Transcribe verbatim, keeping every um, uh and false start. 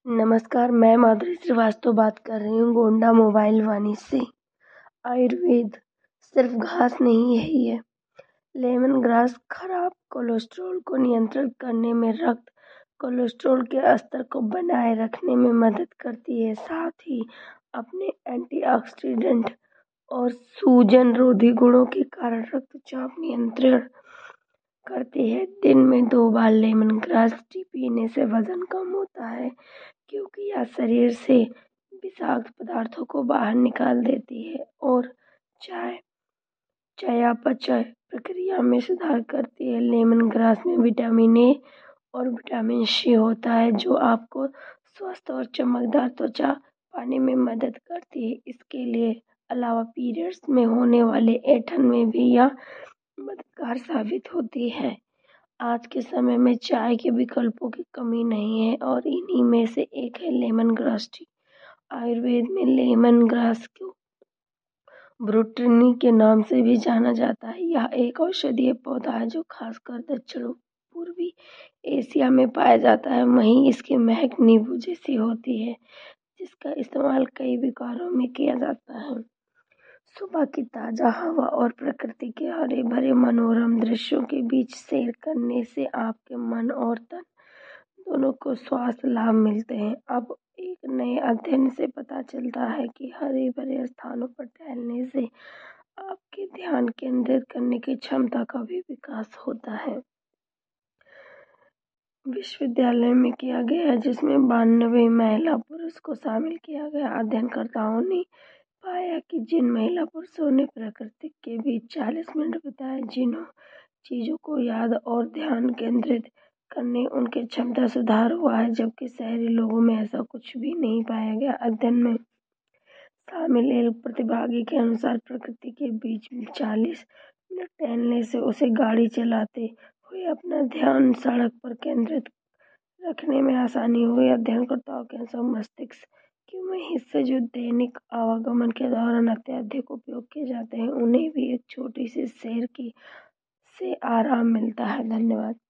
नमस्कार, मैं माधुरी श्रीवास्तव बात कर रही हूँ गोंडा मोबाइल वाणी से। आयुर्वेद सिर्फ घास नहीं है ये। लेमन ग्रास खराब कोलेस्ट्रॉल को नियंत्रित करने में, रक्त कोलेस्ट्रॉल के स्तर को बनाए रखने में मदद करती है। साथ ही अपने एंटीऑक्सीडेंट और सूजन रोधी गुणों के कारण रक्तचाप नियंत्रण करती है। दिन में दो बार लेमन ग्रास टी पीने से वजन कम होता है, क्योंकि यह शरीर से विषाक्त पदार्थों को बाहर निकाल देती है और चाय चयापचय प्रक्रिया में सुधार करती है। लेमन ग्रास में विटामिन ए और विटामिन सी होता है, जो आपको स्वस्थ और चमकदार त्वचा पाने में मदद करती है। इसके लिए अलावा पीरियड्स में होने वाले ऐंठन में भी यह मददगार साबित होती है। आज के समय में चाय के विकल्पों की कमी नहीं है और इन्हीं में से एक है लेमन ग्रास टी। आयुर्वेद में लेमन ग्रास को ब्रूटनी के नाम से भी जाना जाता है। यह एक औषधीय पौधा है जो खासकर दक्षिण पूर्वी एशिया में पाया जाता है। वहीं इसकी महक नींबू जैसी होती है, जिसका इस्तेमाल कई विकारों में किया जाता है। सुबह की ताज़ा हवा और प्रकृति के हरे भरे मनोरम दृश्यों के बीच सैर करने से आपके मन और तन दोनों को स्वास्थ्य लाभ मिलते हैं। अब एक नए अध्ययन से पता चलता है कि हरे भरे स्थानों पर टहलने से आपके ध्यान केंद्रित करने की क्षमता का भी विकास होता है। विश्वविद्यालय में किया गया, जिसमें बानवे महिला पुरुष को शामिल किया गया। अध्ययनकर्ताओं ने पाया कि जिन महिला पुरुषों ने प्रकृति के बीच चालीस मिनट बिताए, जिन्हों चीज़ों को याद और ध्यान केंद्रित करने उनकी क्षमता सुधार हुआ है, जबकि शहरी लोगों में ऐसा कुछ भी नहीं पाया गया। अध्ययन में शामिल एक प्रतिभागी के अनुसार प्रकृति के बीच चालीस मिनट टहलने से उसे गाड़ी चलाते हुए अपना ध्यान सड़क पर केंद्रित रखने में आसानी हुई। अध्ययनकर्ताओं के अनुसार मस्तिष्क के वह हिस्से जो दैनिक आवागमन के दौरान अत्यधिक उपयोग किए जाते हैं, उन्हें भी एक छोटी सी सैर की से आराम मिलता है। धन्यवाद।